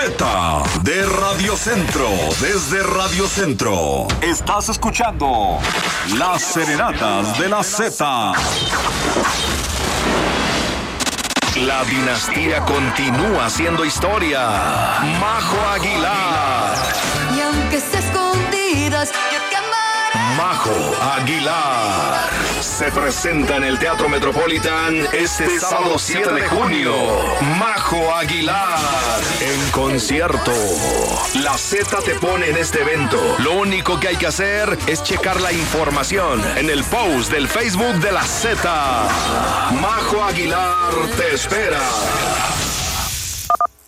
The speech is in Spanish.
Z de Radio Centro, desde Radio Centro. Estás escuchando Las Serenatas de la Z. La dinastía continúa haciendo historia. Majo Aguilar. Y aunque esté escondidas, yo te amaré. Majo Aguilar se presenta en el Teatro Metropolitan este sábado 7 de junio. Majo Aguilar en concierto. La Z te pone en este evento. Lo único que hay que hacer es checar la información en el post del Facebook de la Z. Majo Aguilar te espera.